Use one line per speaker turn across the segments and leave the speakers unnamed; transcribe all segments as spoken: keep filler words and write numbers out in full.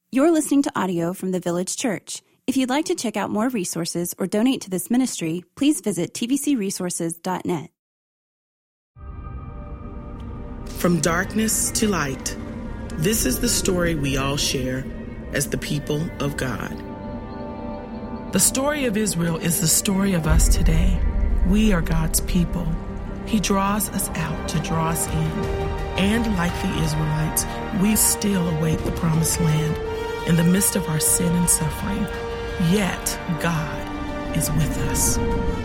You're listening to audio from the Village Church. If you'd like to check out more resources or donate to this ministry, please visit t v c resources dot net.
From darkness to light, this is the story we all share as the people of God. The story of Israel is the story of us today. We are God's people. He draws us out to draw us in. And like the Israelites, we still await the promised land in the midst of our sin and suffering. Yet God is with us.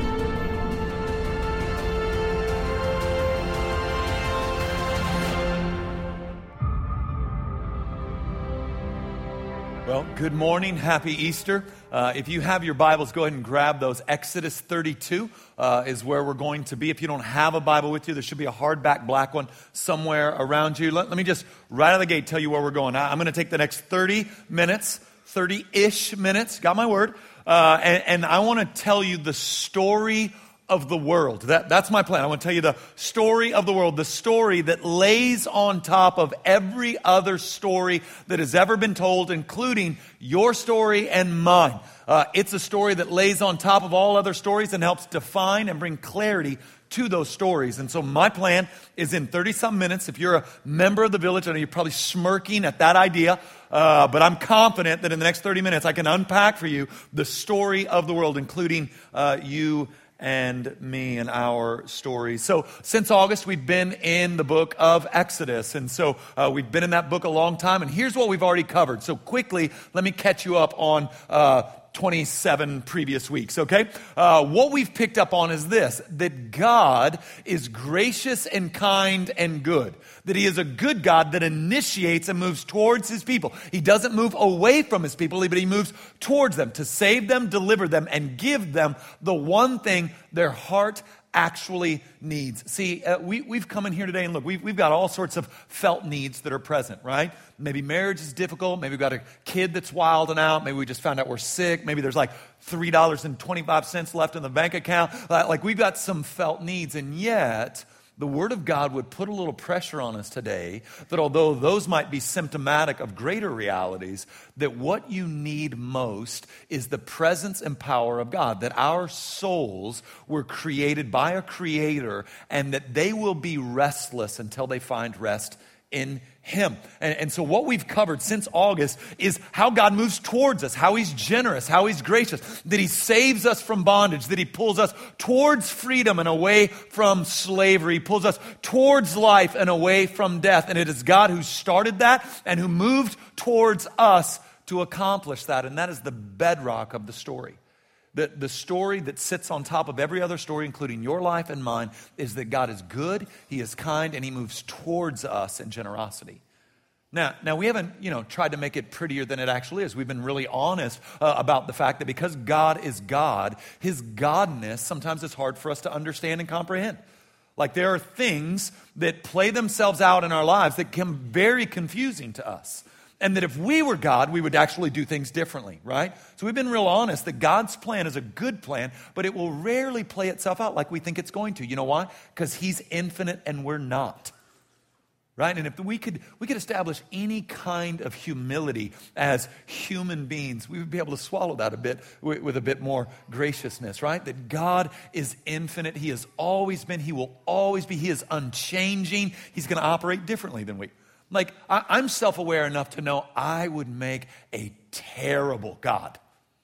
Well, good morning. Happy Easter. Uh, if you have your Bibles, go ahead and grab those. Exodus thirty-two uh, is where we're going to be. If you don't have a Bible with you, there should be a hardback black one somewhere around you. Let, let me just, right out of the gate, tell you where we're going. I, I'm going to take the next thirty minutes, thirty-ish minutes, got my word, uh, and, and I want to tell you the story of the world. That, that's my plan. I want to tell you the story of the world, the story that lays on top of every other story that has ever been told, including your story and mine. Uh, it's a story that lays on top of all other stories and helps define and bring clarity to those stories. And so my plan is in thirty-some minutes. If you're a member of the Village, I know you're probably smirking at that idea, uh, but I'm confident that in the next thirty minutes I can unpack for you the story of the world, including uh, you and me and our stories. So since August, we've been in the book of Exodus. And so uh, we've been in that book a long time. And here's what we've already covered. So quickly, let me catch you up on uh, twenty-seven previous weeks, okay? Uh, what we've picked up on is this, that God is gracious and kind and good. That he is a good God that initiates and moves towards his people. He doesn't move away from his people, but he moves towards them to save them, deliver them, and give them the one thing their heart actually needs. See, uh, we, we've come in here today and look, we've, we've got all sorts of felt needs that are present, right? Maybe marriage is difficult. Maybe we've got a kid that's wilding out. Maybe we just found out we're sick. Maybe there's like three dollars and twenty-five cents left in the bank account. Like, like we've got some felt needs, and yet the Word of God would put a little pressure on us today that although those might be symptomatic of greater realities, that what you need most is the presence and power of God, that our souls were created by a Creator and that they will be restless until they find rest in Him. And, and so what we've covered since August is how God moves towards us, how he's generous, how he's gracious, that he saves us from bondage, that he pulls us towards freedom and away from slavery, he pulls us towards life and away from death. And it is God who started that and who moved towards us to accomplish that. And that is the bedrock of the story. The, the story that sits on top of every other story, including your life and mine, is that God is good, he is kind, and he moves towards us in generosity. Now, now we haven't, you know, tried to make it prettier than it actually is. We've been really honest uh, about the fact that because God is God, his godness sometimes is hard for us to understand and comprehend. Like there are things that play themselves out in our lives that can be very confusing to us. And that if we were God, we would actually do things differently, right? So we've been real honest that God's plan is a good plan, but it will rarely play itself out like we think it's going to. You know why? Because he's infinite and we're not, right? And if we could we could establish any kind of humility as human beings, we would be able to swallow that a bit with, with a bit more graciousness, right? That God is infinite. He has always been. He will always be. He is unchanging. He's going to operate differently than we. Like, I, I'm self-aware enough to know I would make a terrible God,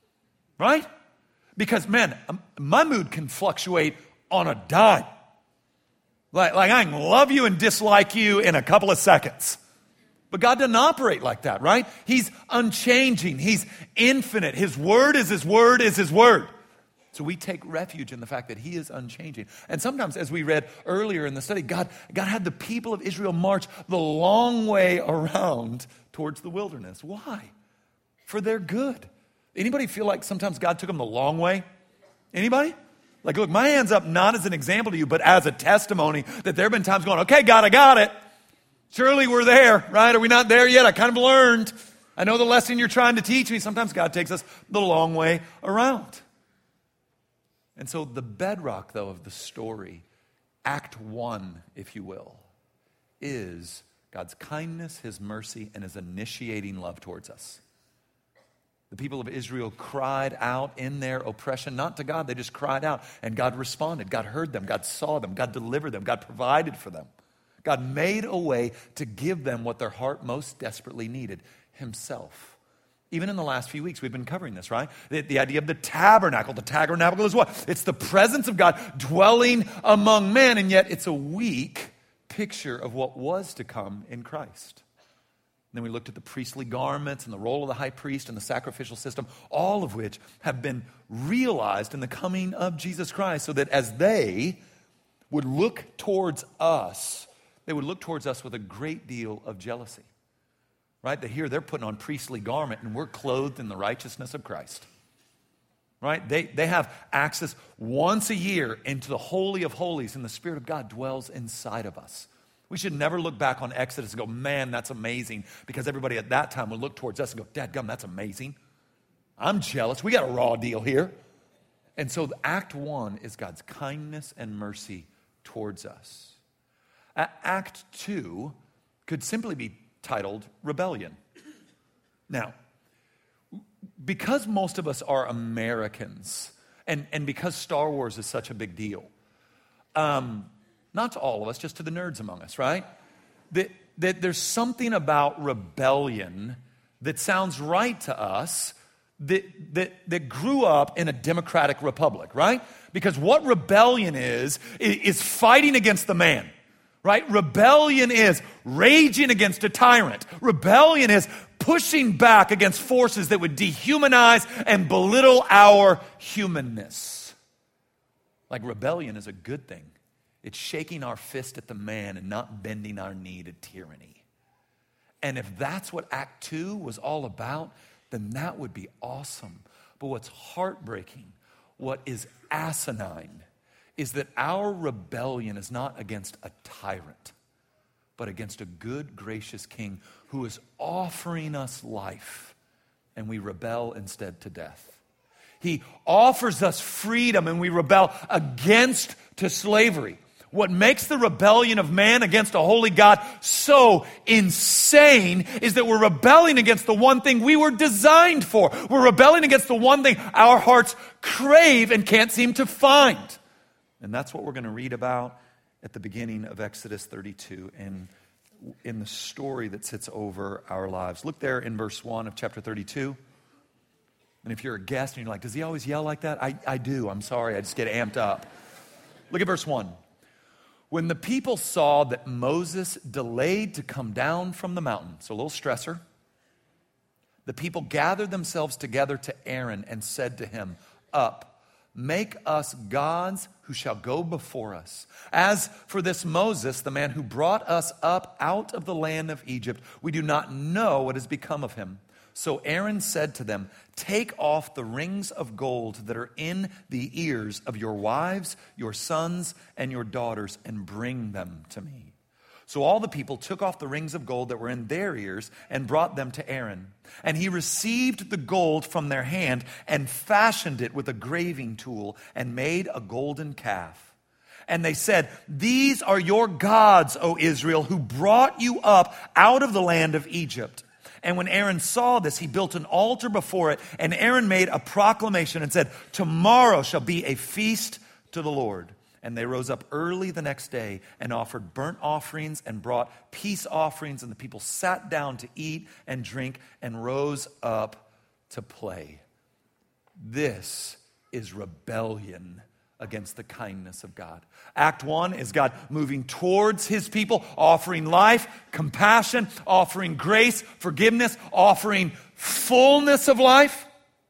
right? Because, man, my mood can fluctuate on a dime. Like, like I can love you and dislike you in a couple of seconds. But God doesn't operate like that, right? He's unchanging. He's infinite. His word is his word is his word. So we take refuge in the fact that he is unchanging. And sometimes, as we read earlier in the study, God, God had the people of Israel march the long way around towards the wilderness. Why? For their good. Anybody feel like sometimes God took them the long way? Anybody? Like, look, my hand's up not as an example to you, but as a testimony that there have been times going, okay, God, I got it. Surely we're there, right? Are we not there yet? I kind of learned. I know the lesson you're trying to teach me. Sometimes God takes us the long way around. And so the bedrock, though, of the story, act one, if you will, is God's kindness, his mercy, and his initiating love towards us. The people of Israel cried out in their oppression, not to God, they just cried out, and God responded. God heard them, God saw them, God delivered them, God provided for them. God made a way to give them what their heart most desperately needed, himself. Even in the last few weeks, we've been covering this, right? The, the idea of the tabernacle. The tabernacle is what? It's the presence of God dwelling among men, and yet it's a weak picture of what was to come in Christ. Then we looked at the priestly garments and the role of the high priest and the sacrificial system, all of which have been realized in the coming of Jesus Christ, so that as they would look towards us, they would look towards us with a great deal of jealousy. Right? That here they're putting on priestly garment and we're clothed in the righteousness of Christ. Right? They, they have access once a year into the Holy of Holies, and the Spirit of God dwells inside of us. We should never look back on Exodus and go, man, that's amazing, because everybody at that time would look towards us and go, dadgum, that's amazing. I'm jealous. We got a raw deal here. And so act one is God's kindness and mercy towards us. Act two could simply be titled Rebellion. Now, because most of us are Americans, and, and because Star Wars is such a big deal, um, not to all of us, just to the nerds among us, right? That, that there's something about rebellion that sounds right to us that, that, that grew up in a democratic republic, right? Because what rebellion is, is fighting against the man. Right? Rebellion is raging against a tyrant. Rebellion is pushing back against forces that would dehumanize and belittle our humanness. Like rebellion is a good thing. It's shaking our fist at the man and not bending our knee to tyranny. And if that's what Act Two was all about, then that would be awesome. But what's heartbreaking, what is asinine, is that our rebellion is not against a tyrant, but against a good, gracious king who is offering us life, and we rebel instead to death. He offers us freedom, and we rebel against to slavery. What makes the rebellion of man against a holy God so insane is that we're rebelling against the one thing we were designed for. We're rebelling against the one thing our hearts crave and can't seem to find. And that's what we're going to read about at the beginning of Exodus thirty-two and in the story that sits over our lives. Look there in verse one of chapter thirty-two. And if you're a guest and you're like, does he always yell like that? I, I do. I'm sorry. I just get amped up. Look at verse one. When the people saw that Moses delayed to come down from the mountain, so a little stressor, the people gathered themselves together to Aaron and said to him, up, make us gods who shall go before us. As for this Moses, the man who brought us up out of the land of Egypt, we do not know what has become of him. So Aaron said to them, take off the rings of gold that are in the ears of your wives, your sons, and your daughters, and bring them to me. So all the people took off the rings of gold that were in their ears and brought them to Aaron. And he received the gold from their hand and fashioned it with a graving tool and made a golden calf. And they said, these are your gods, O Israel, who brought you up out of the land of Egypt. And when Aaron saw this, he built an altar before it. And Aaron made a proclamation and said, tomorrow shall be a feast to the Lord. And they rose up early the next day and offered burnt offerings and brought peace offerings. And the people sat down to eat and drink and rose up to play. This is rebellion against the kindness of God. Act one is God moving towards his people, offering life, compassion, offering grace, forgiveness, offering fullness of life.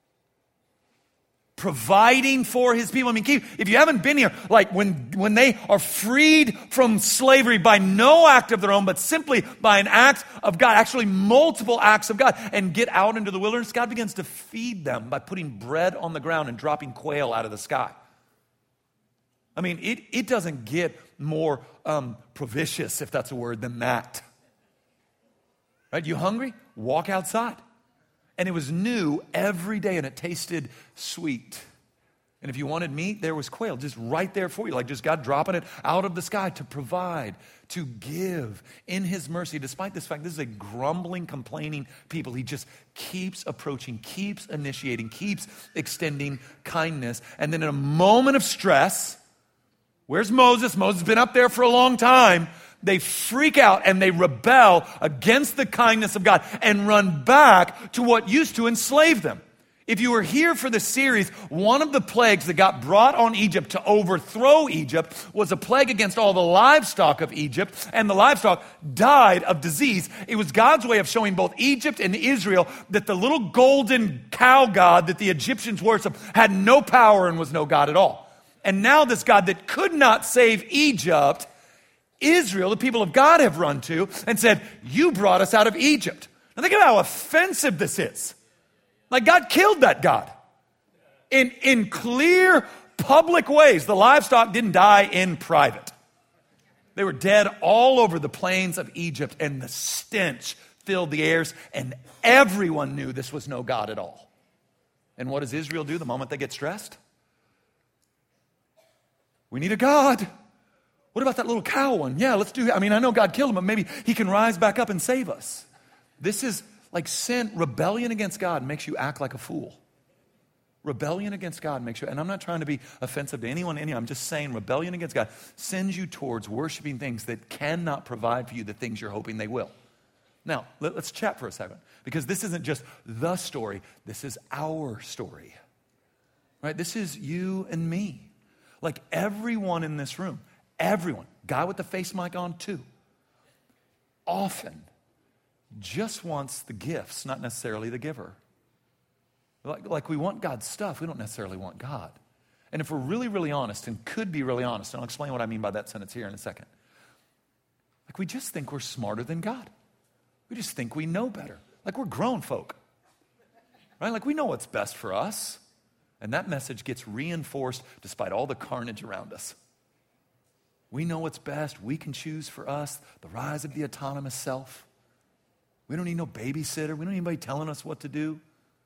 Providing for his people. I mean, if you haven't been here, like when, when they are freed from slavery by no act of their own, but simply by an act of God, actually multiple acts of God, and get out into the wilderness, God begins to feed them by putting bread on the ground and dropping quail out of the sky. I mean, it, it doesn't get more um, propitious, if that's a word, than that. Right? You hungry? Walk outside. And it was new every day, and it tasted sweet. And if you wanted meat, there was quail just right there for you. Like just God dropping it out of the sky to provide, to give in his mercy. Despite this fact, this is a grumbling, complaining people. He just keeps approaching, keeps initiating, keeps extending kindness. And then in a moment of stress, where's Moses? Moses has been up there for a long time. They freak out and they rebel against the kindness of God and run back to what used to enslave them. If you were here for the series, one of the plagues that got brought on Egypt to overthrow Egypt was a plague against all the livestock of Egypt, and the livestock died of disease. It was God's way of showing both Egypt and Israel that the little golden cow god that the Egyptians worshiped had no power and was no God at all. And now this God that could not save Egypt, Israel, the people of God, have run to and said, you brought us out of Egypt. Now think about how offensive this is. Like God killed that God in, in clear public ways. The livestock didn't die in private. They were dead all over the plains of Egypt, and the stench filled the airs, and everyone knew this was no God at all. And what does Israel do the moment they get stressed? We need a God. What about that little cow one? Yeah, let's do, I mean, I know God killed him, but maybe he can rise back up and save us. This is like sin. Rebellion against God makes you act like a fool. Rebellion against God makes you, and I'm not trying to be offensive to anyone, anyone. I'm just saying rebellion against God sends you towards worshiping things that cannot provide for you the things you're hoping they will. Now, let, let's chat for a second, because this isn't just the story. This is our story, right? This is you and me. Like everyone in this room, everyone, guy with the face mic on too, often just wants the gifts, not necessarily the giver. Like, like we want God's stuff, we don't necessarily want God. And if we're really, really honest, and could be really honest, and I'll explain what I mean by that sentence here in a second. Like we just think we're smarter than God. We just think we know better. Like we're grown folk. Right? Like we know what's best for us. And that message gets reinforced despite all the carnage around us. We know what's best. We can choose for us. The rise of the autonomous self. We don't need no babysitter. We don't need anybody telling us what to do.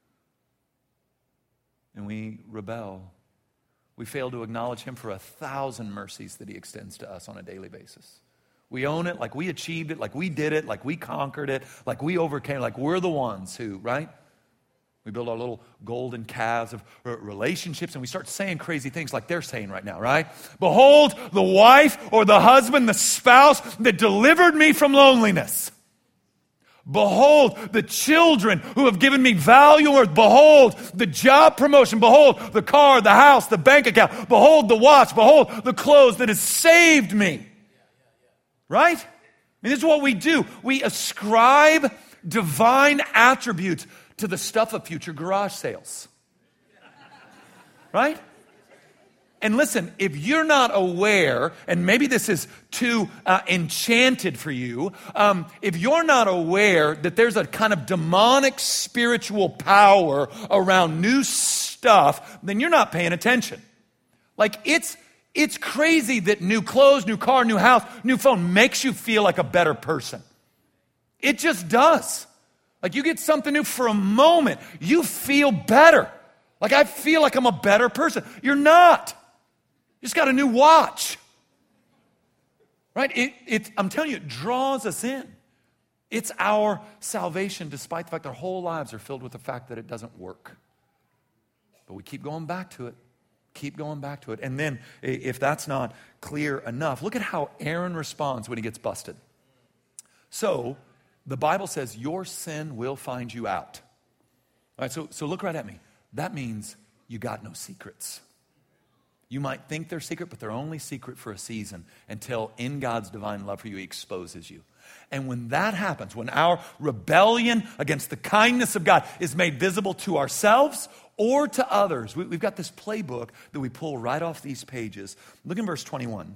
And we rebel. We fail to acknowledge him for a thousand mercies that he extends to us on a daily basis. We own it like we achieved it, like we did it, like we conquered it, like we overcame, like we're the ones who, right? We build our little golden calves of relationships, and we start saying crazy things like they're saying right now, right? Behold, the wife or the husband, the spouse that delivered me from loneliness. Behold, the children who have given me value on earth. Behold, the job promotion. Behold, the car, the house, the bank account. Behold, the watch. Behold, the clothes that has saved me. Right? I mean, this is what we do. We ascribe divine attributes to the stuff of future garage sales. Right? And listen, if you're not aware, and maybe this is too uh, enchanted for you, um, if you're not aware that there's a kind of demonic spiritual power around new stuff, then you're not paying attention. Like it's it's crazy that new clothes, new car, new house, new phone makes you feel like a better person. It just does. Like you get something new for a moment, you feel better. Like I feel like I'm a better person. You're not. You just got a new watch. Right? It, it, I'm telling you, it draws us in. It's our salvation, despite the fact our whole lives are filled with the fact that it doesn't work. But we keep going back to it. Keep going back to it. And then, if that's not clear enough, look at how Aaron responds when he gets busted. So, the Bible says, your sin will find you out. All right, so, so look right at me. That means you got no secrets. You might think they're secret, but they're only secret for a season until in God's divine love for you, he exposes you. And when that happens, when our rebellion against the kindness of God is made visible to ourselves or to others, we, we've got this playbook that we pull right off these pages. Look in verse twenty-one.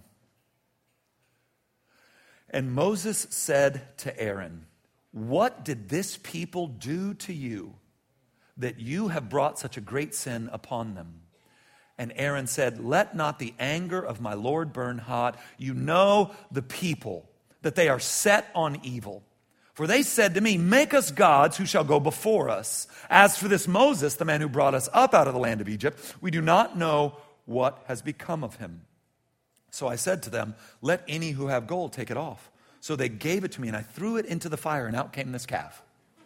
And Moses said to Aaron, what did this people do to you that you have brought such a great sin upon them? And Aaron said, let not the anger of my Lord burn hot. You know the people, that they are set on evil. For they said to me, make us gods who shall go before us. As for this Moses, the man who brought us up out of the land of Egypt, we do not know what has become of him. So I said to them, let any who have gold take it off. So they gave it to me, and I threw it into the fire, and out came this calf.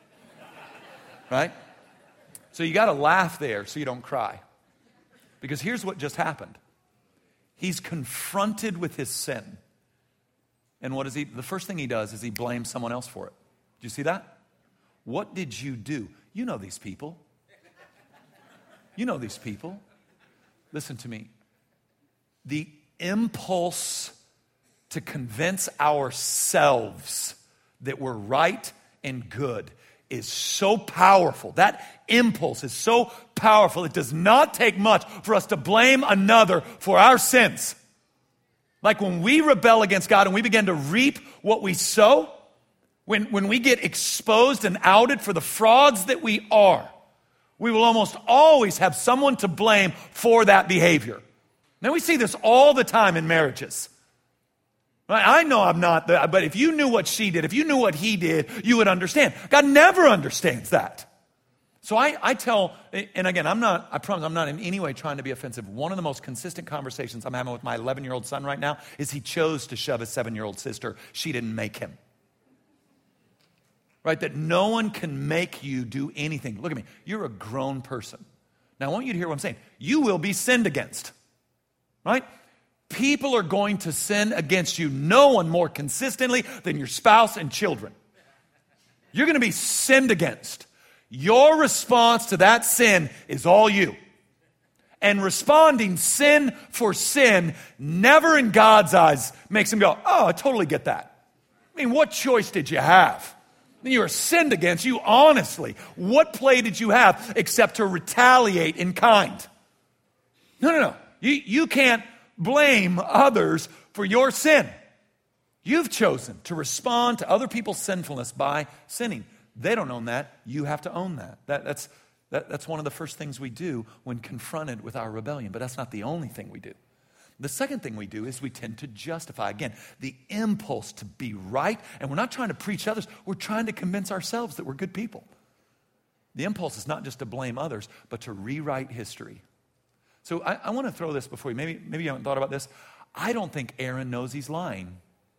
Right? So you got to laugh there so you don't cry. Because here's what just happened. He's confronted with his sin. And what is he? The first thing he does is he blames someone else for it. Do you see that? What did you do? You know these people. You know these people. Listen to me. The impulse to convince ourselves that we're right and good is so powerful. That impulse is so powerful. It does not take much for us to blame another for our sins. Like when we rebel against God and we begin to reap what we sow, when, when we get exposed and outed for the frauds that we are, we will almost always have someone to blame for that behavior. Now we see this all the time in marriages. I know I'm not, the, but if you knew what she did, if you knew what he did, you would understand. God never understands that. So I, I tell, and again, I'm not, I promise I'm not in any way trying to be offensive. One of the most consistent conversations I'm having with my eleven-year-old son right now is he chose to shove his seven-year-old sister. She didn't make him. Right? That no one can make you do anything. Look at me. You're a grown person. Now, I want you to hear what I'm saying. You will be sinned against. Right? People are going to sin against you. No one more consistently than your spouse and children. You're going to be sinned against. Your response to that sin is all you. And responding sin for sin never in God's eyes makes him go, oh, I totally get that. I mean, what choice did you have? You were sinned against. You honestly, what play did you have except to retaliate in kind? No, no, no. You, you can't blame others for your sin. You've chosen to respond to other people's sinfulness by sinning. They don't own that. You have to own that. that that's, that that's one of the first things we do when confronted with our rebellion. But that's not the only thing we do. The second thing we do is we tend to justify. Again, the impulse to be right. And we're not trying to preach others. We're trying to convince ourselves that we're good people. The impulse is not just to blame others, but to rewrite history. So I, I want to throw this before you. Maybe, maybe you haven't thought about this. I don't think Aaron knows he's lying.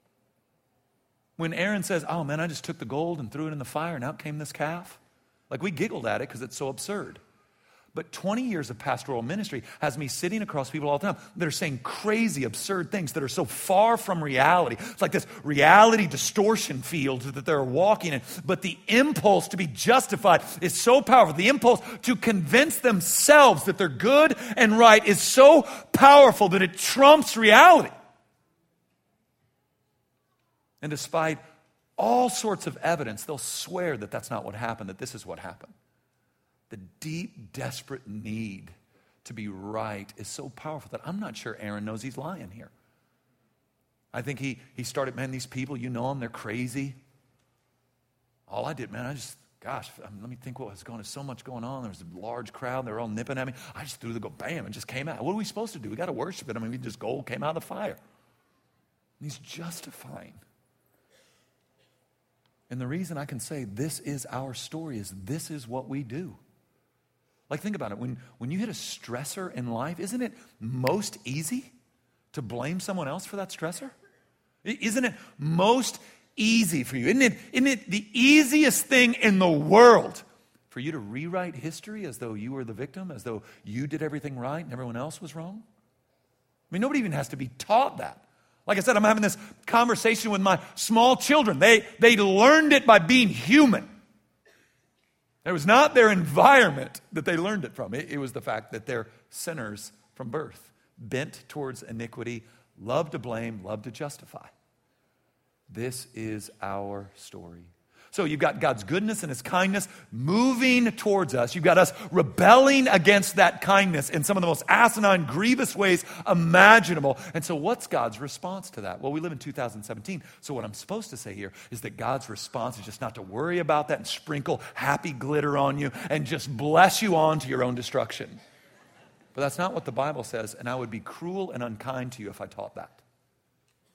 When Aaron says, oh man, I just took the gold and threw it in the fire and out came this calf. Like we giggled at it because it's so absurd. But twenty years of pastoral ministry has me sitting across people all the time that are saying crazy, absurd things that are so far from reality. It's like this reality distortion field that they're walking in. But the impulse to be justified is so powerful. The impulse to convince themselves that they're good and right is so powerful that it trumps reality. And despite all sorts of evidence, they'll swear that that's not what happened, that this is what happened. The deep, desperate need to be right is so powerful that I'm not sure Aaron knows he's lying here. I think he, he started, man, these people, you know them, they're crazy. All I did, man, I just, gosh, let me think what was going on. There's so much going on. There was a large crowd. They were all nipping at me. I just threw the gold, bam, it just came out. What are we supposed to do? We got to worship it. I mean, we just gold came out of the fire. And he's justifying. And the reason I can say this is our story is this is what we do. Like, think about it. When, when you hit a stressor in life, isn't it most easy to blame someone else for that stressor? Isn't it most easy for you? Isn't it, isn't it the easiest thing in the world for you to rewrite history as though you were the victim, as though you did everything right and everyone else was wrong? I mean, nobody even has to be taught that. Like I said, I'm having this conversation with my small children. They, they learned it by being human. It was not their environment that they learned it from. It, it was the fact that they're sinners from birth, bent towards iniquity, love to blame, love to justify. This is our story. So you've got God's goodness and his kindness moving towards us. You've got us rebelling against that kindness in some of the most asinine, grievous ways imaginable. And so what's God's response to that? Well, we live in two thousand seventeen. So what I'm supposed to say here is that God's response is just not to worry about that and sprinkle happy glitter on you and just bless you on to your own destruction. But that's not what the Bible says, and I would be cruel and unkind to you if I taught that.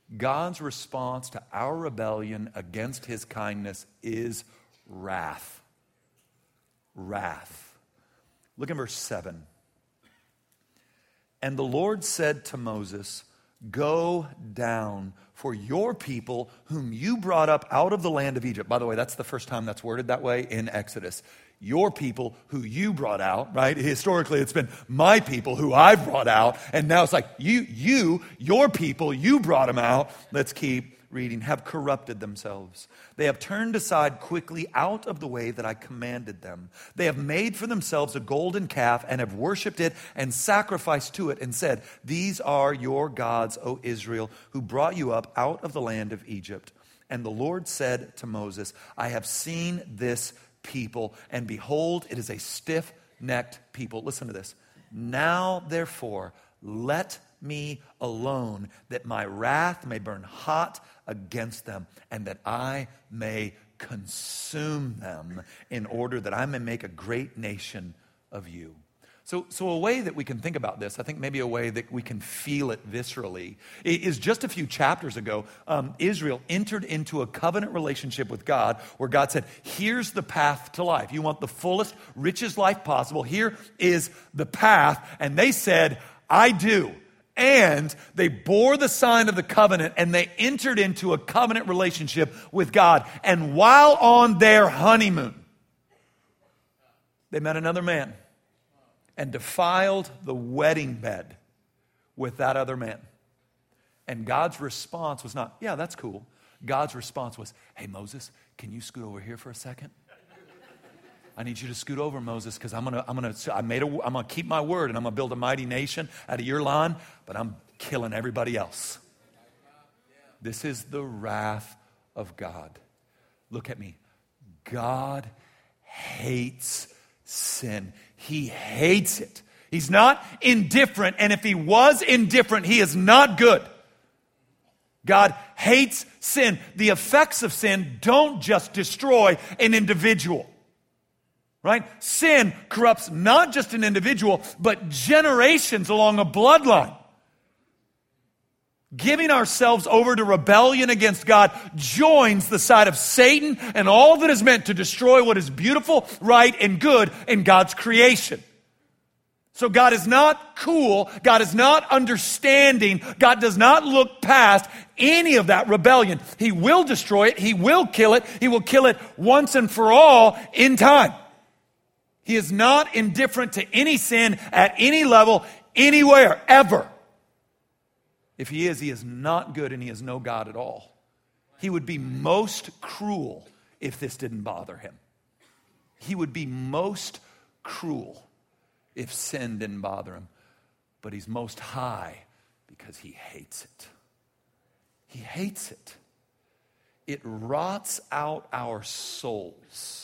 God's response to our rebellion against his kindness is wrath. Wrath. Look at verse seven. And the Lord said to Moses, go down, for your people whom you brought up out of the land of Egypt. By the way, that's the first time that's worded that way in Exodus. Your people who you brought out, right? Historically, it's been my people who I've brought out. And now it's like you, you, your people, you brought them out. Let's keep reading. Have corrupted themselves. They have turned aside quickly out of the way that I commanded them. They have made for themselves a golden calf and have worshipped it and sacrificed to it and said, these are your gods, O Israel, who brought you up out of the land of Egypt. And the Lord said to Moses, I have seen this people, and behold, it is a stiff-necked people. Listen to this. Now, therefore, let me alone, that my wrath may burn hot against them, and that I may consume them, in order that I may make a great nation of you. So, so a way that we can think about this, I think maybe a way that we can feel it viscerally, is just a few chapters ago, um, Israel entered into a covenant relationship with God where God said, here's the path to life. You want the fullest, richest life possible. Here is the path. And they said, I do. And they bore the sign of the covenant and they entered into a covenant relationship with God. And while on their honeymoon, they met another man and defiled the wedding bed with that other man. And God's response was not, yeah, that's cool. God's response was, hey, Moses, can you scoot over here for a second? I need you to scoot over, Moses, because I'm gonna, I'm gonna, I made a, I'm gonna keep my word, and I'm gonna build a mighty nation out of your line, but I'm killing everybody else. This is the wrath of God. Look at me. God hates sin. He hates it. He's not indifferent, and if he was indifferent, he is not good. God hates sin. The effects of sin don't just destroy an individual. Right? Sin corrupts not just an individual, but generations along a bloodline. Giving ourselves over to rebellion against God joins the side of Satan and all that is meant to destroy what is beautiful, right, and good in God's creation. So God is not cool. God is not understanding. God does not look past any of that rebellion. He will destroy it. He will kill it. He will kill it once and for all in time. He is not indifferent to any sin at any level, anywhere, ever. If he is, he is not good and he is no God at all. He would be most cruel if this didn't bother him. He would be most cruel if sin didn't bother him. But he's most high because he hates it. He hates it. It rots out our souls.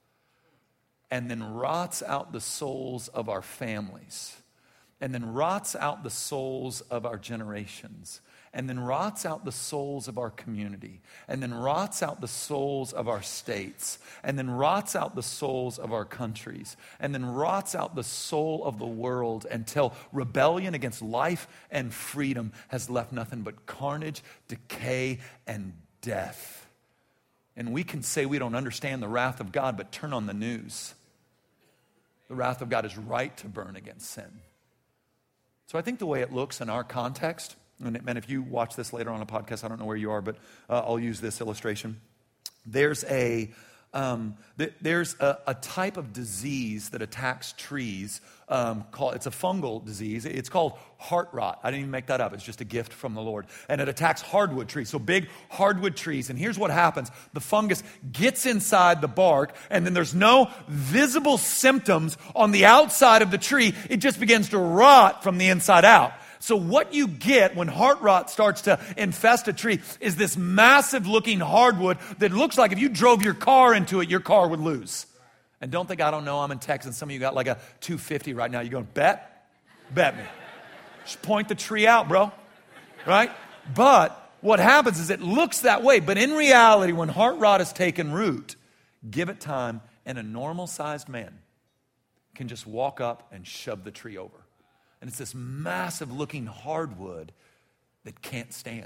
And then rots out the souls of our families. And then rots out the souls of our generations. And then rots out the souls of our community. And then rots out the souls of our states. And then rots out the souls of our countries. And then rots out the soul of the world until rebellion against life and freedom has left nothing but carnage, decay, and death. And we can say we don't understand the wrath of God, but turn on the news. The wrath of God is right to burn against sin. So I think the way it looks in our context, and if you watch this later on a podcast, I don't know where you are, but uh, I'll use this illustration. There's a um, th- there's a, a type of disease that attacks trees. Um, called, it's a fungal disease. It's called heart rot. I didn't even make that up. It's just a gift from the Lord. And it attacks hardwood trees, so big hardwood trees. And here's what happens. The fungus gets inside the bark, and then there's no visible symptoms on the outside of the tree. It just begins to rot from the inside out. So what you get when heart rot starts to infest a tree is this massive looking hardwood that looks like if you drove your car into it, your car would lose. And don't think I don't know I'm in Texas. Some of you got like a two fifty right now. You're going, bet? Bet me. Just point the tree out, bro. Right? But what happens is it looks that way. But in reality, when heart rot has taken root, give it time, and a normal-sized man can just walk up and shove the tree over. And it's this massive looking hardwood that can't stand.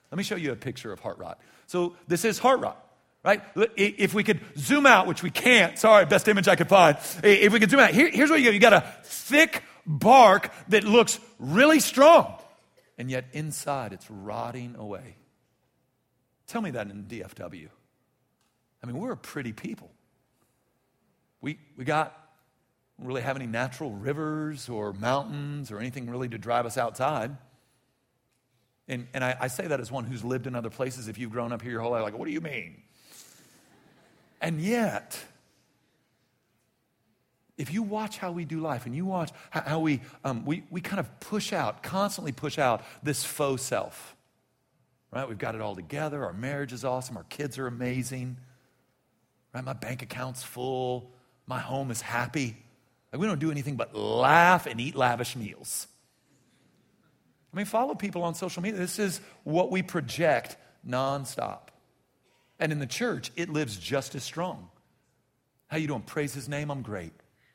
Let me show you a picture of heart rot. So this is heart rot, right? If we could zoom out, which we can't, sorry, best image I could find. If we could zoom out, here, here's what you got. You got a thick bark that looks really strong, and yet inside it's rotting away. Tell me that in D F W. I mean, we're a pretty people. We we got, we don't really have any natural rivers or mountains or anything really to drive us outside. And, and I, I say that as one who's lived in other places. If you've grown up here your whole life, like, what do you mean? And yet, if you watch how we do life and you watch how, how we, um, we, we kind of push out, constantly push out this faux self, right? We've got it all together. Our marriage is awesome. Our kids are amazing, right? My bank account's full. My home is happy. Like, we don't do anything but laugh and eat lavish meals. I mean, follow people on social media. This is what we project nonstop. And in the church, it lives just as strong. How you doing? Praise his name. I'm great.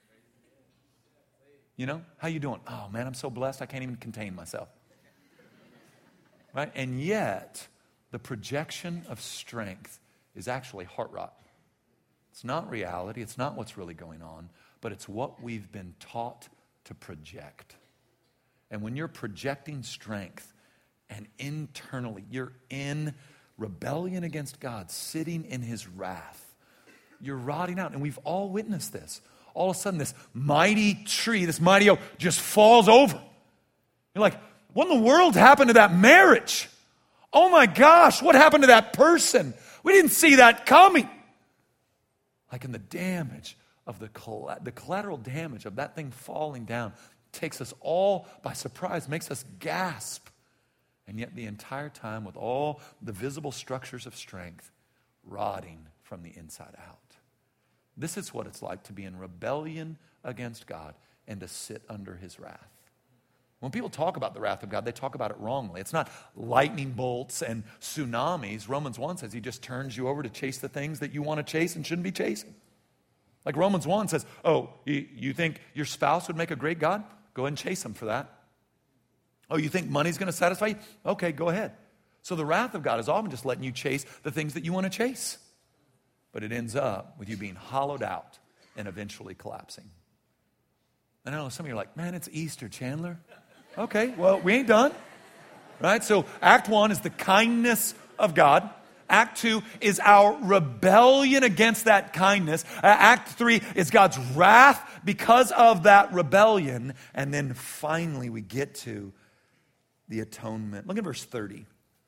You know, how you doing? Oh, man, I'm so blessed. I can't even contain myself. Right? And yet, the projection of strength is actually heart rot. It's not reality. It's not what's really going on, but it's what we've been taught to project. And when you're projecting strength and internally you're in rebellion against God, sitting in his wrath, you're rotting out. And we've all witnessed this. All of a sudden, this mighty tree, this mighty oak just falls over. You're like, what in the world happened to that marriage? Oh my gosh, what happened to that person? We didn't see that coming. Like in the damage of the, coll- the collateral damage of that thing falling down takes us all by surprise, makes us gasp. And yet the entire time with all the visible structures of strength rotting from the inside out. This is what it's like to be in rebellion against God and to sit under his wrath. When people talk about the wrath of God, they talk about it wrongly. It's not lightning bolts and tsunamis. Romans one says he just turns you over to chase the things that you want to chase and shouldn't be chasing. Like Romans one says, oh, you, you think your spouse would make a great God? Go ahead and chase him for that. Oh, you think money's going to satisfy you? Okay, go ahead. So the wrath of God is often just letting you chase the things that you want to chase. But it ends up with you being hollowed out and eventually collapsing. And I know some of you are like, man, it's Easter, Chandler. Okay, well, we ain't done. Right? So act one is the kindness of God. Act two is our rebellion against that kindness. Uh, act three is God's wrath because of that rebellion. And then finally we get to the atonement. Look at verse thirty.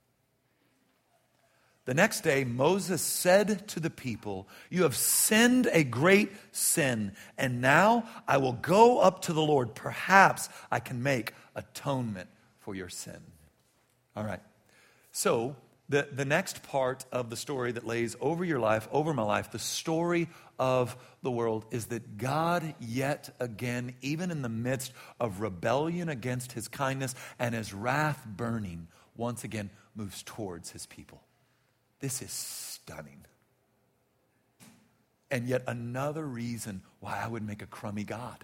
The next day Moses said to the people, you have sinned a great sin, and now I will go up to the Lord. Perhaps I can make atonement for your sin. All right. So The, the next part of the story that lays over your life, over my life, the story of the world is that God yet again, even in the midst of rebellion against his kindness and his wrath burning, once again moves towards his people. This is stunning. And yet another reason why I would make a crummy God.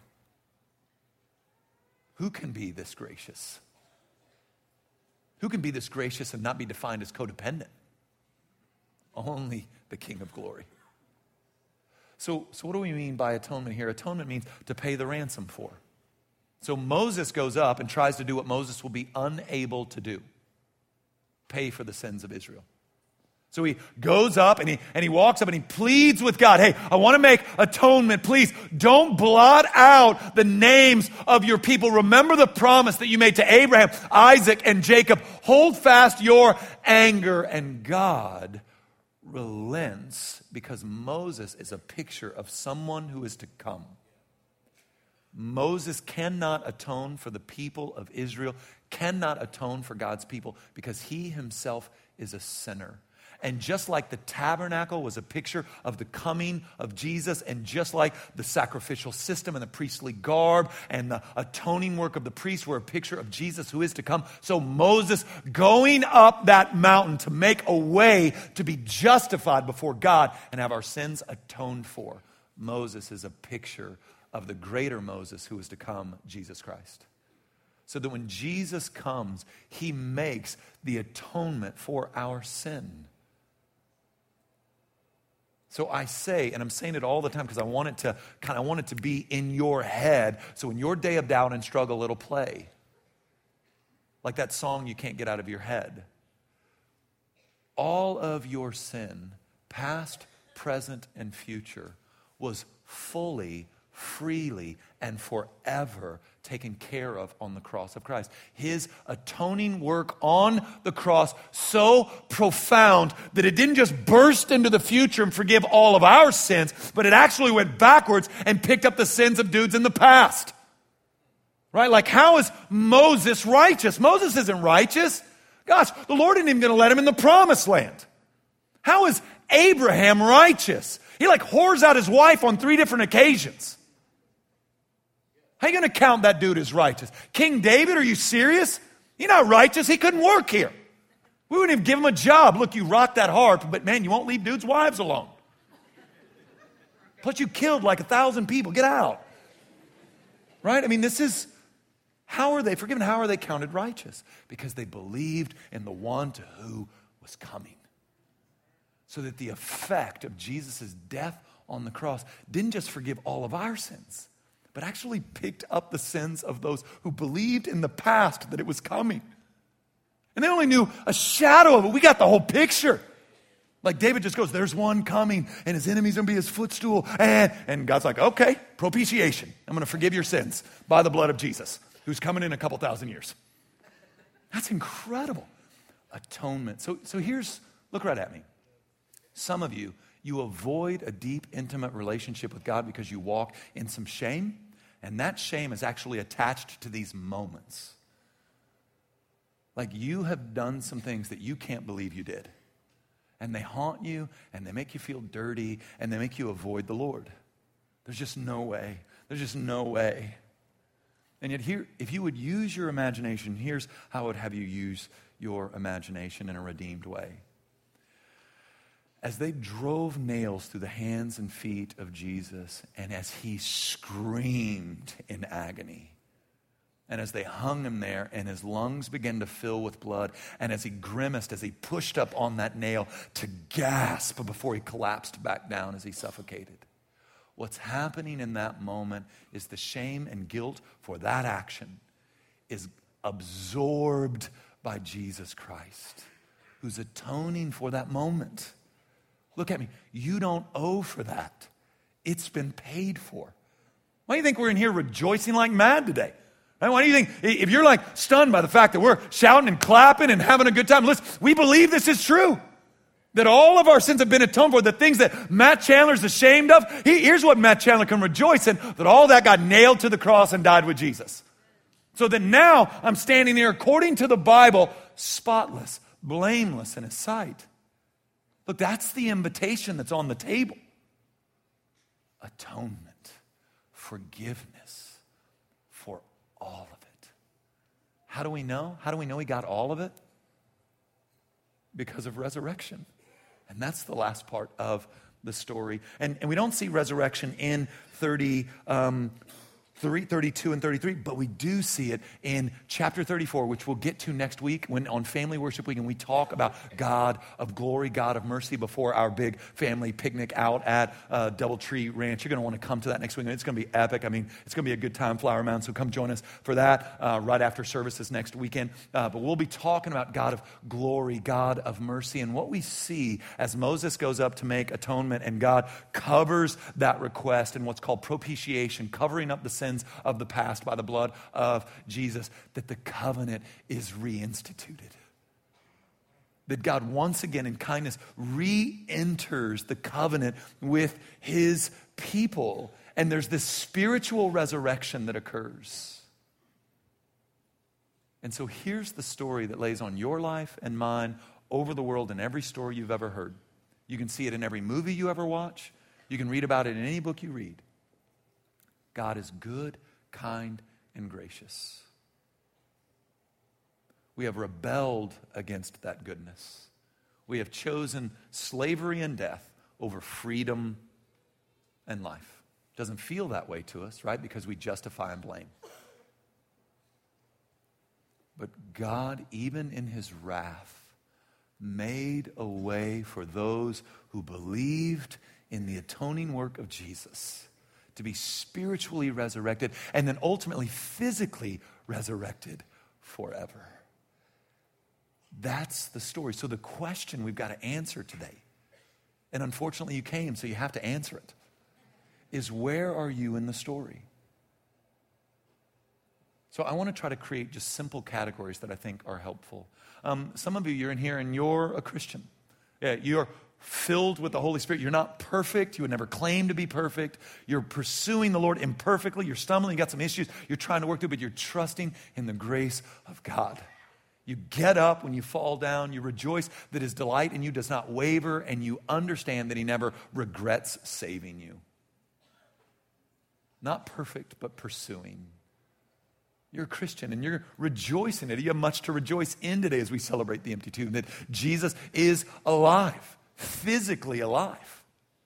Who can be this gracious? Who can be this gracious and not be defined as codependent? Only the King of Glory. So, so what do we mean by atonement here? Atonement means to pay the ransom for. So Moses goes up and tries to do what Moses will be unable to do. Pay for the sins of Israel. So he goes up and he, and he walks up and he pleads with God. Hey, I want to make atonement. Please don't blot out the names of your people. Remember the promise that you made to Abraham, Isaac, and Jacob. Hold fast your anger. And God relents because Moses is a picture of someone who is to come. Moses cannot atone for the people of Israel, cannot atone for God's people because he himself is a sinner. And just like the tabernacle was a picture of the coming of Jesus, and just like the sacrificial system and the priestly garb and the atoning work of the priests were a picture of Jesus who is to come, so Moses going up that mountain to make a way to be justified before God and have our sins atoned for. Moses is a picture of the greater Moses who is to come, Jesus Christ. So that when Jesus comes, he makes the atonement for our sin. So I say, and I'm saying it all the time because I want it to kind of want it to be in your head. So in your day of doubt and struggle, it'll play. Like that song you can't get out of your head. All of your sin, past, present, and future, was fully, freely, and forever taken care of on the cross of Christ. His atoning work on the cross, so profound that it didn't just burst into the future and forgive all of our sins, but it actually went backwards and picked up the sins of dudes in the past. Right? Like, how is Moses righteous? Moses isn't righteous. Gosh, the Lord isn't even going to let him in the promised land. How is Abraham righteous? He like whores out his wife on three different occasions. How are you going to count that dude as righteous? King David, are you serious? He's not righteous. He couldn't work here. We wouldn't even give him a job. Look, you rock that harp, but man, you won't leave dudes' wives alone. Plus you killed like a thousand people. Get out. Right? I mean, this is, how are they forgiven? How are they counted righteous? Because they believed in the one to who was coming. So that the effect of Jesus' death on the cross didn't just forgive all of our sins, but actually picked up the sins of those who believed in the past that it was coming. And they only knew a shadow of it. We got the whole picture. Like David just goes, there's one coming, and his enemy's going to be his footstool. And, and God's like, okay, propitiation. I'm going to forgive your sins by the blood of Jesus, who's coming in a couple thousand years. That's incredible. Atonement. So, so here's, look right at me. Some of you, you avoid a deep, intimate relationship with God because you walk in some shame, and that shame is actually attached to these moments. Like you have done some things that you can't believe you did, and they haunt you, and they make you feel dirty, and they make you avoid the Lord. There's just no way. There's just no way. And yet here, if you would use your imagination, here's how I would have you use your imagination in a redeemed way. As they drove nails through the hands and feet of Jesus, and as he screamed in agony, and as they hung him there, and his lungs began to fill with blood, and as he grimaced, as he pushed up on that nail to gasp before he collapsed back down as he suffocated. What's happening in that moment is the shame and guilt for that action is absorbed by Jesus Christ, who's atoning for that moment. Look at me. You don't owe for that. It's been paid for. Why do you think we're in here rejoicing like mad today? Why do you think, if you're like stunned by the fact that we're shouting and clapping and having a good time, listen, we believe this is true. That all of our sins have been atoned for. The things that Matt Chandler's ashamed of, he, here's what Matt Chandler can rejoice in, that all that got nailed to the cross and died with Jesus. So that now I'm standing there according to the Bible, spotless, blameless in his sight. Look, that's the invitation that's on the table. Atonement, forgiveness for all of it. How do we know? How do we know he got all of it? Because of resurrection. And that's the last part of the story. And, and we don't see resurrection in thirty, um, thirty-two and thirty-three, but we do see it in chapter thirty-four, which we'll get to next week when on Family Worship Week, and we talk about God of glory, God of mercy before our big family picnic out at uh, Doubletree Ranch. You're going to want to come to that next week. It's going to be epic. I mean, it's going to be a good time, Flower Mound, so come join us for that uh, right after services next weekend. Uh, but we'll be talking about God of glory, God of mercy, and what we see as Moses goes up to make atonement, and God covers that request in what's called propitiation, covering up the sin of the past by the blood of Jesus, that the covenant is reinstituted. That God once again in kindness re-enters the covenant with his people. And there's this spiritual resurrection that occurs. And so here's the story that lays on your life and mine over the world in every story you've ever heard. You can see it in every movie you ever watch. You can read about it in any book you read. God is good, kind, and gracious. We have rebelled against that goodness. We have chosen slavery and death over freedom and life. It doesn't feel that way to us, right? Because we justify and blame. But God, even in his wrath, made a way for those who believed in the atoning work of Jesus to be spiritually resurrected and then ultimately physically resurrected forever. That's the story. So the question we've got to answer today, and unfortunately you came, so you have to answer it, is where are you in the story? So I want to try to create just simple categories that I think are helpful. Um, some of you, you're in here and you're a Christian. Yeah, you're filled with the Holy Spirit. You're not perfect. You would never claim to be perfect. You're pursuing the Lord imperfectly. You're stumbling. You got some issues you're trying to work through, but you're trusting in the grace of God. You get up when you fall down. You rejoice that his delight in you does not waver, and you understand that he never regrets saving you. Not perfect, but pursuing. You're a Christian and you're rejoicing in it. You have much to rejoice in today as we celebrate the empty tomb, that Jesus is alive, physically alive.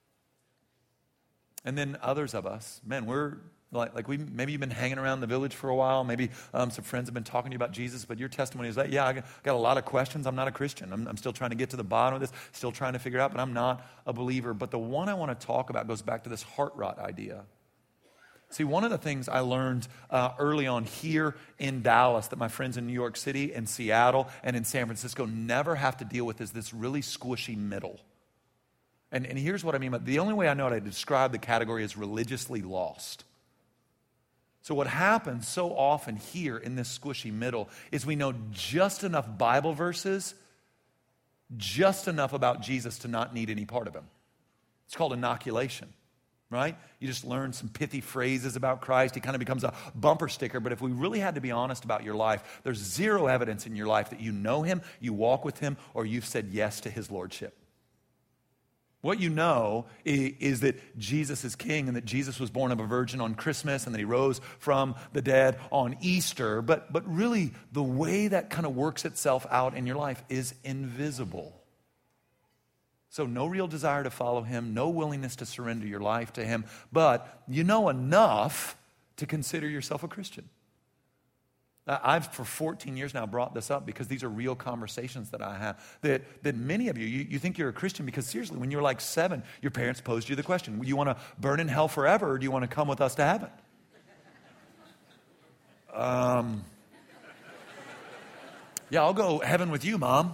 And then others of us, man, we're like, like we maybe you've been hanging around the village for a while. Maybe um, some friends have been talking to you about Jesus, but your testimony is that, yeah, I got, got a lot of questions. I'm not a Christian. I'm, I'm still trying to get to the bottom of this, still trying to figure out, but I'm not a believer. But the one I want to talk about goes back to this heart rot idea. See, one of the things I learned uh, early on here in Dallas that my friends in New York City and Seattle and in San Francisco never have to deal with is this really squishy middle. And, and here's what I mean by the only way I know how to describe the category is religiously lost. So what happens so often here in this squishy middle is we know just enough Bible verses, just enough about Jesus to not need any part of him. It's called inoculation. Right? You just learn some pithy phrases about Christ. He kind of becomes a bumper sticker. But if we really had to be honest about your life, there's zero evidence in your life that you know him, you walk with him, or you've said yes to his lordship. What you know is that Jesus is king and that Jesus was born of a virgin on Christmas and that he rose from the dead on Easter. But, but really, the way that kind of works itself out in your life is invisible. So no real desire to follow him, no willingness to surrender your life to him, but you know enough to consider yourself a Christian. I've, for fourteen years now, brought this up because these are real conversations that I have. That, that many of you, you, you think you're a Christian because seriously, when you were like seven, your parents posed you the question, do you want to burn in hell forever or do you want to come with us to heaven? Um, yeah, I'll go heaven with you, Mom.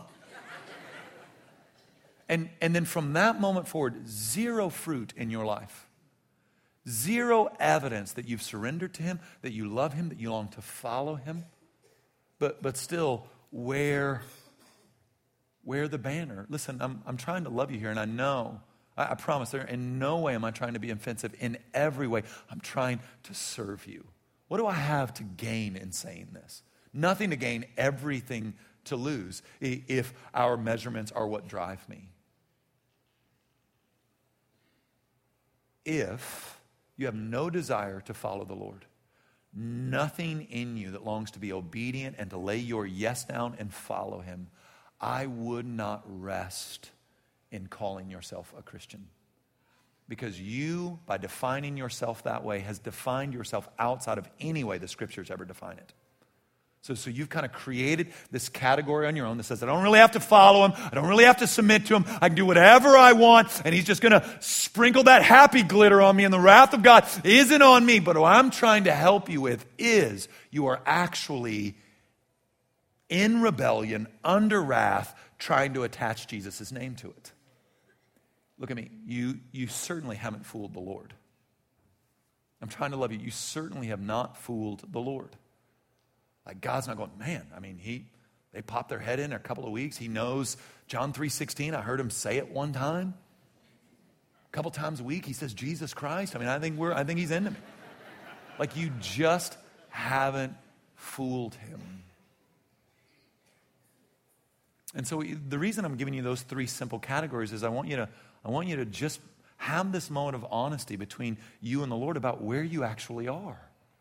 And, and then from that moment forward, zero fruit in your life. Zero evidence that you've surrendered to him, that you love him, that you long to follow him. But, but still, wear, wear the banner. Listen, I'm, I'm trying to love you here, and I know, I, I promise, there in no way am I trying to be offensive. In every way, I'm trying to serve you. What do I have to gain in saying this? Nothing to gain, everything to lose if our measurements are what drive me. If you have no desire to follow the Lord, nothing in you that longs to be obedient and to lay your yes down and follow him, I would not rest in calling yourself a Christian. Because you, by defining yourself that way, has defined yourself outside of any way the scriptures ever define it. So, so you've kind of created this category on your own that says, I don't really have to follow him. I don't really have to submit to him. I can do whatever I want. And he's just going to sprinkle that happy glitter on me. And the wrath of God isn't on me. But what I'm trying to help you with is you are actually in rebellion, under wrath, trying to attach Jesus' name to it. Look at me. You, you certainly haven't fooled the Lord. I'm trying to love you. You certainly have not fooled the Lord. Like God's not going, man, I mean, he they pop their head in a couple of weeks. He knows John three sixteen. I heard him say it one time. A couple times a week, he says, Jesus Christ. I mean, I think we're I think he's into me. Like you just haven't fooled him. And so we, the reason I'm giving you those three simple categories is I want you to I want you to just have this moment of honesty between you and the Lord about where you actually are.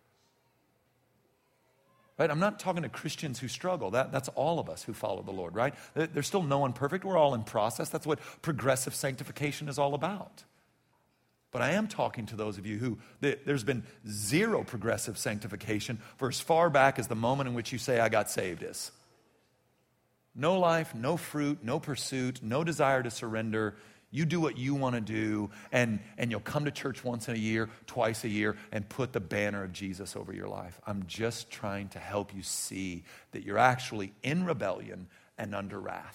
Right? I'm not talking to Christians who struggle. That, that's all of us who follow the Lord, right? There's still no one perfect. We're all in process. That's what progressive sanctification is all about. But I am talking to those of you who, there's been zero progressive sanctification for as far back as the moment in which you say, I got saved is. No life, no fruit, no pursuit, no desire to surrender. You do what you want to do, and, and you'll come to church once in a year, twice a year, and put the banner of Jesus over your life. I'm just trying to help you see that you're actually in rebellion and under wrath.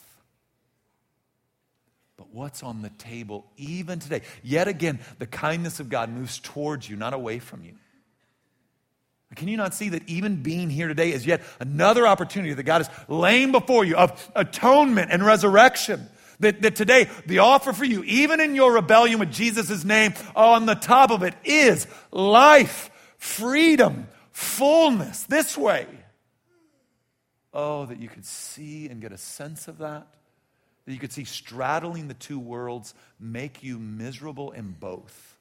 But what's on the table even today? Yet again, the kindness of God moves towards you, not away from you. Can you not see that even being here today is yet another opportunity that God is laying before you of atonement and resurrection? That, that today, the offer for you, even in your rebellion with Jesus' name, on the top of it is life, freedom, fullness, this way. Oh, that you could see and get a sense of that. That you could see straddling the two worlds make you miserable in both.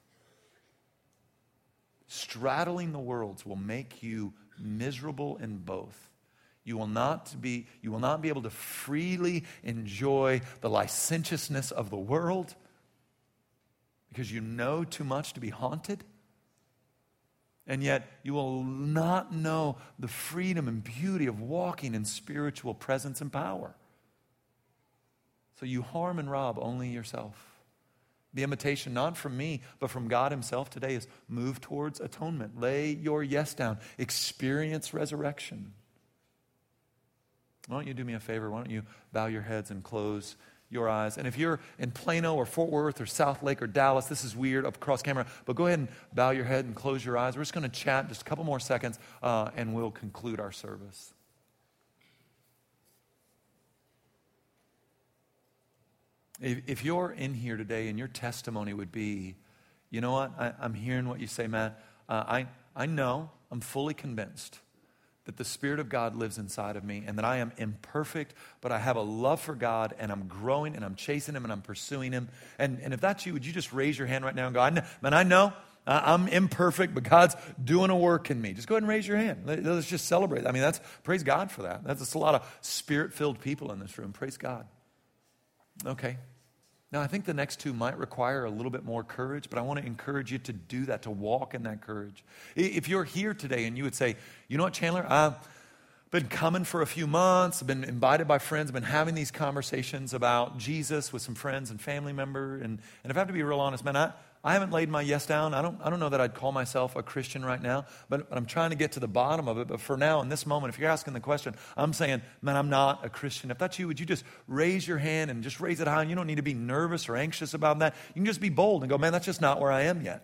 Straddling the worlds will make you miserable in both. You will not be, you will not be able to freely enjoy the licentiousness of the world because you know too much to be haunted. And yet you will not know the freedom and beauty of walking in spiritual presence and power. So you harm and rob only yourself. The invitation, not from me, but from God himself today, is move towards atonement. Lay your yes down. Experience resurrection. Why don't you do me a favor? Why don't you bow your heads and close your eyes? And if you're in Plano or Fort Worth or South Lake or Dallas, this is weird up across camera, but go ahead and bow your head and close your eyes. We're just going to chat just a couple more seconds, uh, and we'll conclude our service. If you're in here today and your testimony would be, you know what, I, I'm hearing what you say, Matt. Uh, I, I know, I'm fully convinced that the Spirit of God lives inside of me and that I am imperfect, but I have a love for God and I'm growing and I'm chasing Him and I'm pursuing Him. And, and if that's you, would you just raise your hand right now and go, I know, man, I know uh, I'm imperfect, but God's doing a work in me. Just go ahead and raise your hand. Let, let's just celebrate. I mean, that's, praise God for that. That's, that's a lot of Spirit-filled people in this room. Praise God. Okay. Now, I think the next two might require a little bit more courage, but I want to encourage you to do that, to walk in that courage. If you're here today and you would say, you know what, Chandler, I've been coming for a few months, I've been invited by friends, I've been having these conversations about Jesus with some friends and family members, and, and if I have to be real honest, man, I, I haven't laid my yes down. I don't I don't know that I'd call myself a Christian right now, but, but I'm trying to get to the bottom of it. But for now, in this moment, if you're asking the question, I'm saying, man, I'm not a Christian. If that's you, would you just raise your hand and just raise it high? And you don't need to be nervous or anxious about that. You can just be bold and go, man, that's just not where I am yet.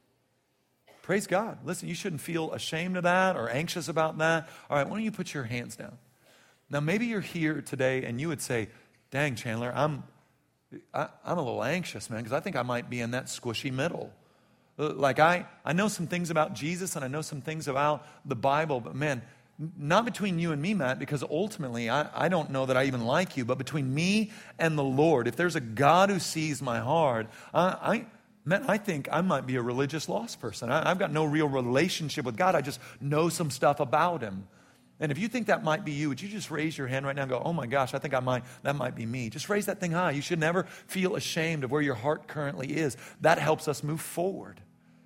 Praise God. Listen, you shouldn't feel ashamed of that or anxious about that. All right, why don't you put your hands down? Now, maybe you're here today and you would say, dang, Chandler, I'm I, I'm a little anxious, man, because I think I might be in that squishy middle. Like I, I know some things about Jesus and I know some things about the Bible, but man, not between you and me, Matt, because ultimately I, I don't know that I even like you, but between me and the Lord, if there's a God who sees my heart, I, I man, I think I might be a religious lost person. I, I've got no real relationship with God. I just know some stuff about Him. And if you think that might be you, would you just raise your hand right now and go, oh my gosh, I think I might, that might be me. Just raise that thing high. You should never feel ashamed of where your heart currently is. That helps us move forward.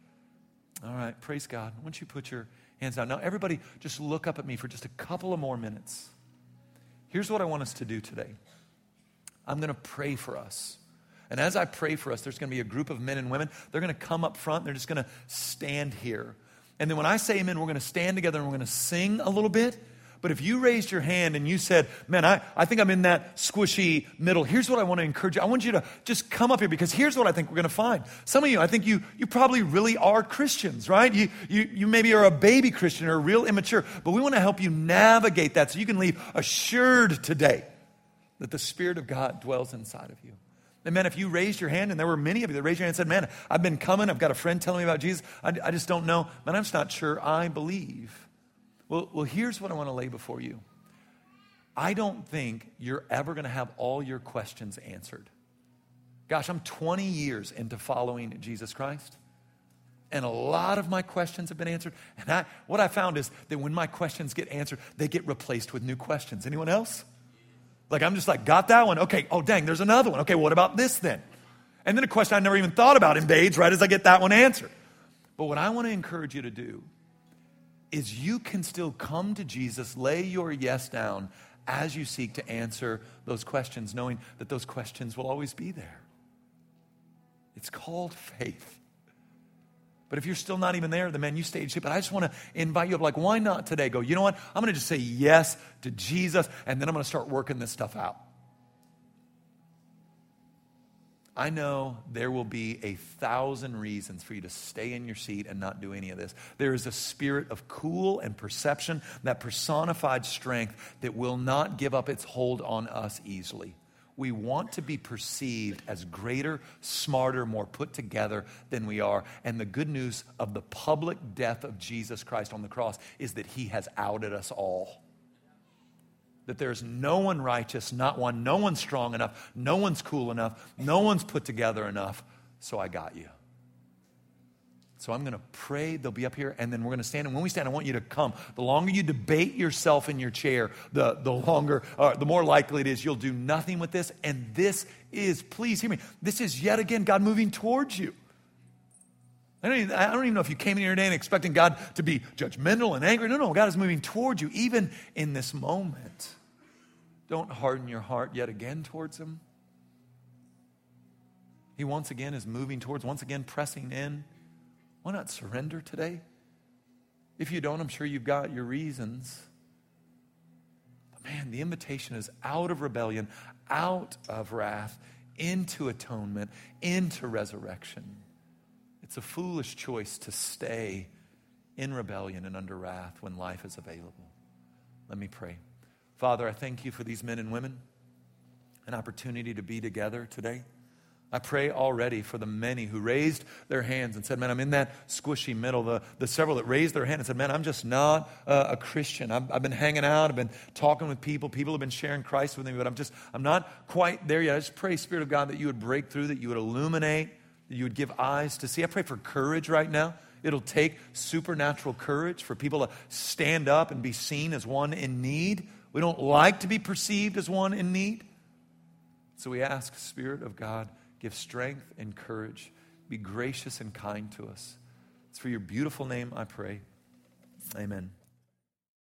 All right, praise God. Why don't you put your hands down. Now everybody just look up at me for just a couple of more minutes. Here's what I want us to do today. I'm going to pray for us. And as I pray for us, there's going to be a group of men and women. They're going to come up front. They're just going to stand here. And then when I say amen, we're going to stand together and we're going to sing a little bit. But if you raised your hand and you said, man, I, I think I'm in that squishy middle, here's what I want to encourage you. I want you to just come up here because here's what I think we're going to find. Some of you, I think you you probably really are Christians, right? You, you, you maybe are a baby Christian or real immature, but we want to help you navigate that so you can leave assured today that the Spirit of God dwells inside of you. And man, if you raised your hand, and there were many of you that raised your hand and said, man, I've been coming, I've got a friend telling me about Jesus, I, I just don't know, man, I'm just not sure I believe. Well, well, here's what I want to lay before you. I don't think you're ever going to have all your questions answered. Gosh, I'm twenty years into following Jesus Christ, and a lot of my questions have been answered. And I, what I found is that when my questions get answered, they get replaced with new questions. Anyone else? Like, I'm just like, got that one? Okay, oh, dang, there's another one. Okay, what about this then? And then a question I never even thought about invades right as I get that one answered. But what I want to encourage you to do is you can still come to Jesus, lay your yes down as you seek to answer those questions, knowing that those questions will always be there. It's called faith. But if you're still not even there, then man, you stayed shit. But I just want to invite you up, like, why not today go, you know what? I'm going to just say yes to Jesus, and then I'm going to start working this stuff out. I know there will be a thousand reasons for you to stay in your seat and not do any of this. There is a spirit of cool and perception, that personified strength that will not give up its hold on us easily. We want to be perceived as greater, smarter, more put together than we are. And the good news of the public death of Jesus Christ on the cross is that he has outed us all. That there's no one righteous, not one. No one's strong enough. No one's cool enough. No one's put together enough. So I got you. So I'm going to pray. They'll be up here, and then we're going to stand. And when we stand, I want you to come. The longer you debate yourself in your chair, the, the longer, uh, the more likely it is you'll do nothing with this. And this is, please hear me, this is yet again God moving towards you. I don't, even, I don't even know if you came in here today and expecting God to be judgmental and angry. No, no, God is moving towards you, even in this moment. Don't harden your heart yet again towards him. He once again is moving towards, once again pressing in. Why not surrender today? If you don't, I'm sure you've got your reasons. But man, the invitation is out of rebellion, out of wrath, into atonement, into resurrection. It's a foolish choice to stay in rebellion and under wrath when life is available. Let me pray. Father, I thank you for these men and women, an opportunity to be together today. I pray already for the many who raised their hands and said, man, I'm in that squishy middle. The, the several that raised their hand and said, man, I'm just not uh, a Christian. I've, I've been hanging out. I've been talking with people. People have been sharing Christ with me, but I'm just, I'm not quite there yet. I just pray, Spirit of God, that you would break through, that you would illuminate, that you would give eyes to see. I pray for courage right now. It'll take supernatural courage for people to stand up and be seen as one in need. We don't like to be perceived as one in need. So we ask, Spirit of God, give strength and courage. Be gracious and kind to us. It's for your beautiful name I pray. Amen.